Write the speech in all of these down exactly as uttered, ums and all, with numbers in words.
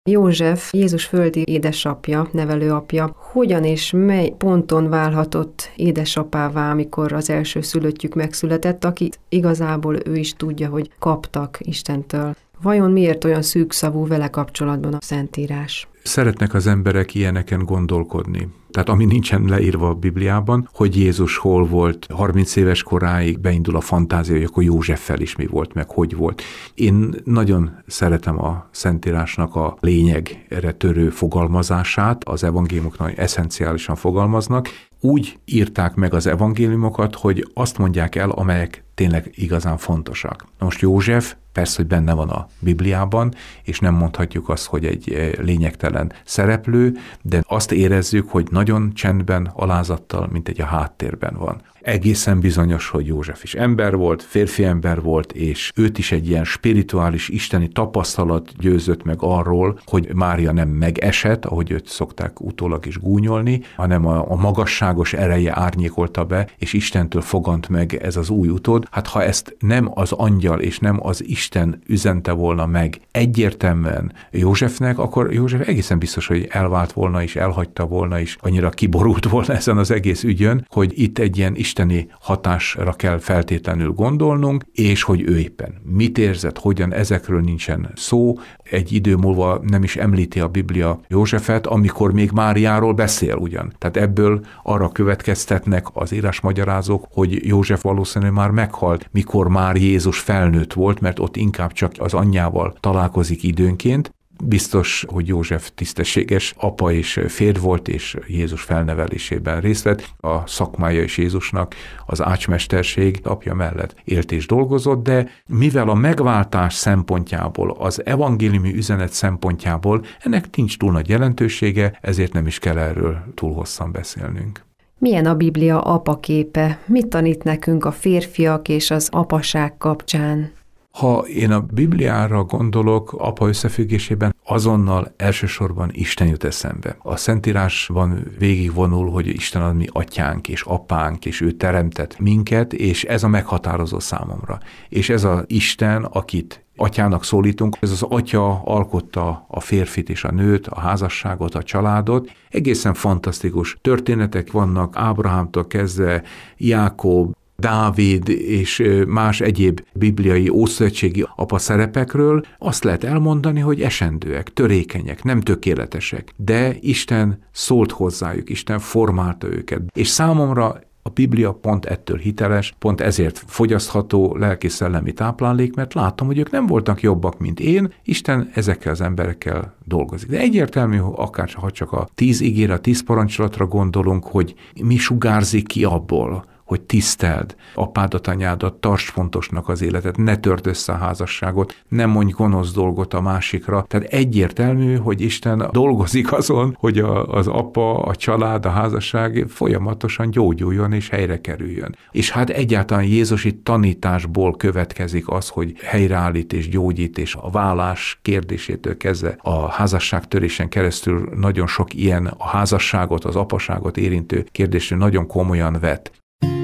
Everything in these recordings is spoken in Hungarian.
József, Jézus földi édesapja, nevelőapja, hogyan és mely ponton válhatott édesapává, amikor az első szülöttjük megszületett, akit igazából ő is tudja, hogy kaptak Istentől. Vajon miért olyan szűkszavú vele kapcsolatban a Szentírás? Szeretnek az emberek ilyeneken gondolkodni. Tehát ami nincsen leírva a Bibliában, hogy Jézus hol volt, harminc éves koráig beindul a fantázia, hogy akkor Józseffel is mi volt, meg hogy volt. Én nagyon szeretem a Szentírásnak a lényegre törő fogalmazását, az evangéliumoknak eszenciálisan fogalmaznak. Úgy írták meg az evangéliumokat, hogy azt mondják el, amelyek tényleg igazán fontosak. Most József persze, hogy benne van a Bibliában, és nem mondhatjuk azt, hogy egy lényegtelen szereplő, de azt érezzük, hogy nagyon csendben, alázattal, mint egy a háttérben van. Egészen bizonyos, hogy József is ember volt, férfi ember volt, és őt is egy ilyen spirituális, isteni tapasztalat győzött meg arról, hogy Mária nem megesett, ahogy őt szokták utólag is gúnyolni, hanem a, a magasságos ereje árnyékolta be, és Istentől fogant meg ez az új utód. Hát ha ezt nem az angyal és nem az Isten üzente volna meg egyértelműen Józsefnek, akkor József egészen biztos, hogy elvált volna és elhagyta volna is, annyira kiborult volna ezen az egész ügyön, hogy itt egy ilyen isteni hatásra kell feltétlenül gondolnunk, és hogy ő éppen mit érzett, hogyan, ezekről nincsen szó. Egy idő múlva nem is említi a Biblia Józsefet, amikor még Máriáról beszél ugyan. Tehát ebből arra következtetnek az írásmagyarázók, hogy József valószínűleg már meghalt, mikor már Jézus felnőtt volt, mert ott inkább csak az anyjával találkozik időnként. Biztos, hogy József tisztességes apa és férj volt, és Jézus felnevelésében részt vett. A szakmája is Jézusnak, az ácsmesterség apja mellett élt és dolgozott, de mivel a megváltás szempontjából, az evangéliumi üzenet szempontjából ennek nincs túl nagy jelentősége, ezért nem is kell erről túl hosszan beszélnünk. Milyen a Biblia apaképe? Mit tanít nekünk a férfiak és az apaság kapcsán? Ha én a Bibliára gondolok, apa összefüggésében azonnal elsősorban Isten jut eszembe. A Szentírásban végigvonul, hogy Isten az mi atyánk és apánk, és ő teremtett minket, és ez a meghatározó számomra. És ez az Isten, akit atyának szólítunk, ez az atya alkotta a férfit és a nőt, a házasságot, a családot. Egészen fantasztikus történetek vannak Ábrahámtól kezdve Jákob, Dávid és más egyéb bibliai ószövetségi apa szerepekről azt lehet elmondani, hogy esendőek, törékenyek, nem tökéletesek, de Isten szólt hozzájuk, Isten formálta őket. És számomra a Biblia pont ettől hiteles, pont ezért fogyasztható lelki-szellemi táplálék, mert látom, hogy ők nem voltak jobbak, mint én, Isten ezekkel az emberekkel dolgozik. De egyértelmű, akár ha csak a tíz ígére, a tíz parancsolatra gondolunk, hogy mi sugárzik ki abból, hogy tiszteld apádat, anyádat, tartsd fontosnak az életet, ne törd össze a házasságot, ne mondj gonosz dolgot a másikra. Tehát egyértelmű, hogy Isten dolgozik azon, hogy a, az apa, a család, a házasság folyamatosan gyógyuljon és helyre kerüljön. És hát egyáltalán Jézusi tanításból következik az, hogy helyreállít és gyógyít, és a vállás kérdésétől kezdve a házasságtörésen keresztül nagyon sok ilyen a házasságot, az apaságot érintő kérdésről nagyon komolyan vet.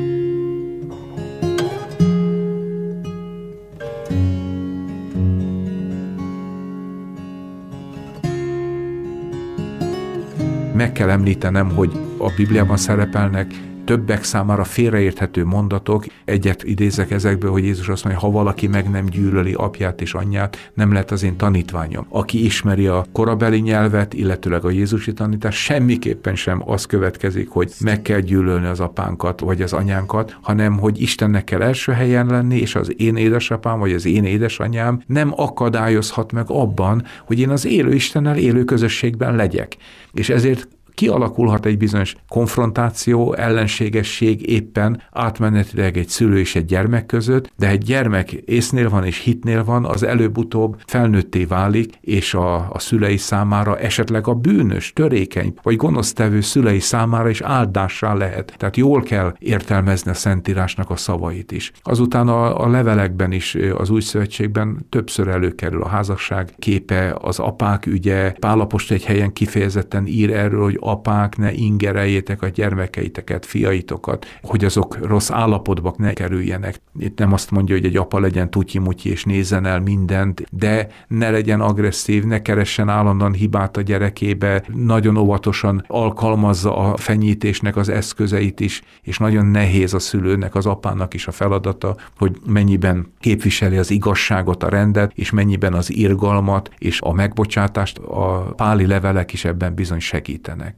Meg kell említenem, hogy a Bibliában szerepelnek többek számára félreérthető mondatok. Egyet idézek ezekből, hogy Jézus azt mondja, ha valaki meg nem gyűlöli apját és anyját, nem lett az én tanítványom. Aki ismeri a korabeli nyelvet, illetőleg a jézusi tanítás, semmiképpen sem az következik, hogy meg kell gyűlölni az apánkat vagy az anyánkat, hanem hogy Istennek kell első helyen lenni, és az én édesapám vagy az én édesanyám nem akadályozhat meg abban, hogy én az élő Istennel élő közösségben legyek. És ezért kialakulhat egy bizonyos konfrontáció, ellenségesség éppen átmenetileg egy szülő és egy gyermek között, de egy gyermek észnél van és hitnél van, az előbb-utóbb felnőtté válik, és a, a szülei számára esetleg a bűnös, törékeny vagy gonosztevő szülei számára is áldássá lehet. Tehát jól kell értelmezni a Szentírásnak a szavait is. Azután a, a levelekben is, az Új Szövetségben többször előkerül a házasság képe, az apák ügye. Pál apostol egy helyen kifejezetten ír erről, hogy apák, ne ingereljétek a gyermekeiteket, fiaitokat, hogy azok rossz állapotba ne kerüljenek. Itt nem azt mondja, hogy egy apa legyen tutyi-mutyi és nézzen el mindent, de ne legyen agresszív, ne keressen állandóan hibát a gyerekébe, nagyon óvatosan alkalmazza a fenyítésnek az eszközeit is, és nagyon nehéz a szülőnek, az apának is a feladata, hogy mennyiben képviseli az igazságot, a rendet, és mennyiben az irgalmat és a megbocsátást. A páli levelek is ebben bizony segítenek.